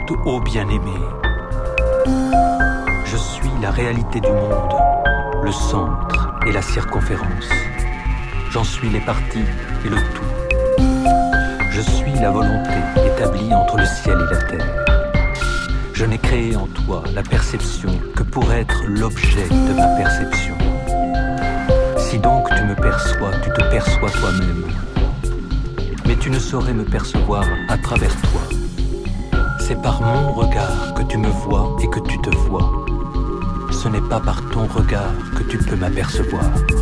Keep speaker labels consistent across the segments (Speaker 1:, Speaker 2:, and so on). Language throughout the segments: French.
Speaker 1: Écoute, ô bien-aimé, je suis la réalité du monde, le centre et la circonférence. J'en suis les parties et le tout. Je suis la volonté établie entre le ciel et la terre. Je n'ai créé en toi la perception que pour être l'objet de ma perception. Si donc tu me perçois, tu te perçois toi-même. Mais tu ne saurais me percevoir à travers toi. C'est par mon regard que tu me vois et que tu te vois. Ce n'est pas par ton regard que tu peux m'apercevoir.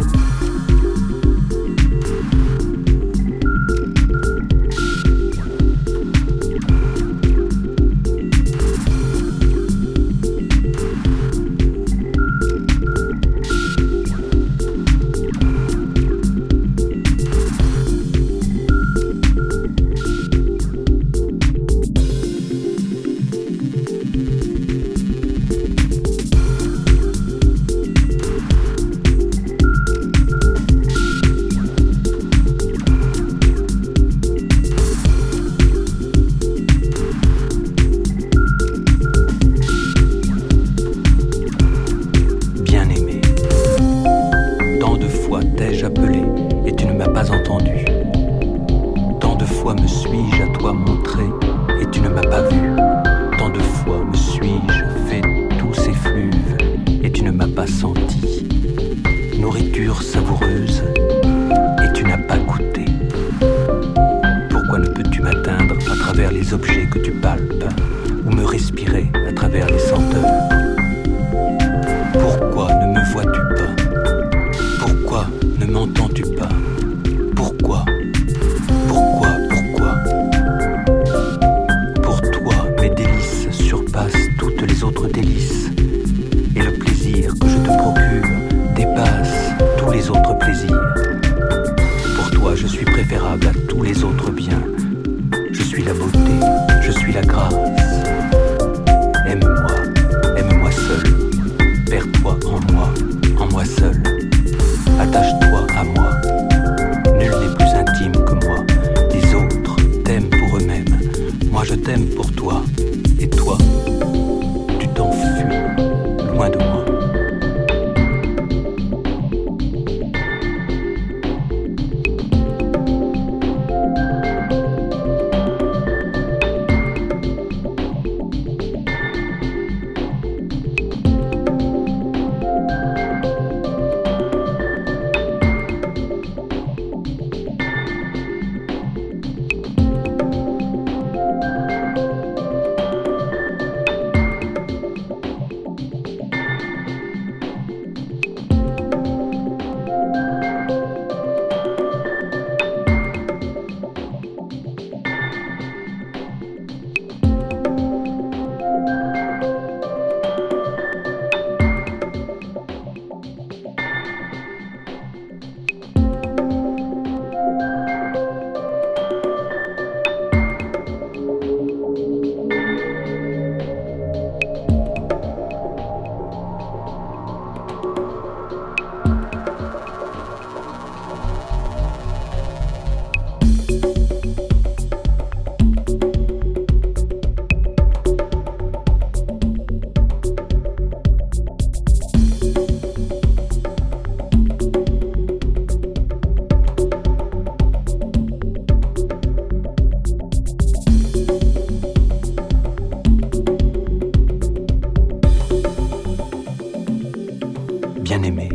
Speaker 1: Bien-aimé,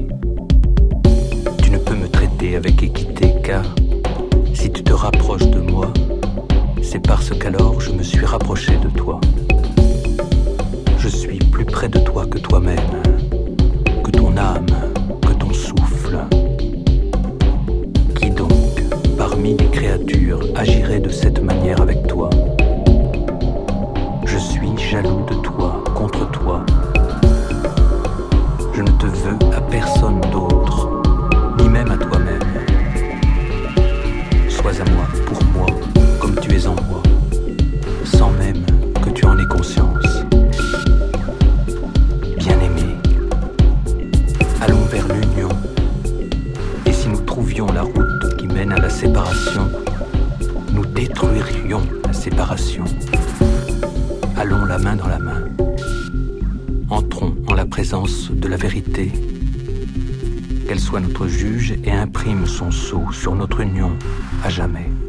Speaker 1: tu ne peux me traiter avec équité car si tu te rapproches de moi, c'est parce qu'alors je me suis rapproché de toi. Je suis plus près de toi que toi-même, que ton âme, que ton souffle. Qui donc, parmi les créatures, agirait de cette manière avec toi? Je suis jaloux de toi, contre toi. Je ne te veux à personne d'autre, ni même à toi-même. Sois à moi, pour moi, comme tu es en moi, sans même que tu en aies conscience. Bien-aimé, allons vers l'union, et si nous trouvions la route qui mène à la séparation, nous détruirions la séparation. Allons la main dans la main. Entrons en la présence de la vérité. Qu'elle soit notre juge et imprime son sceau sur notre union à jamais.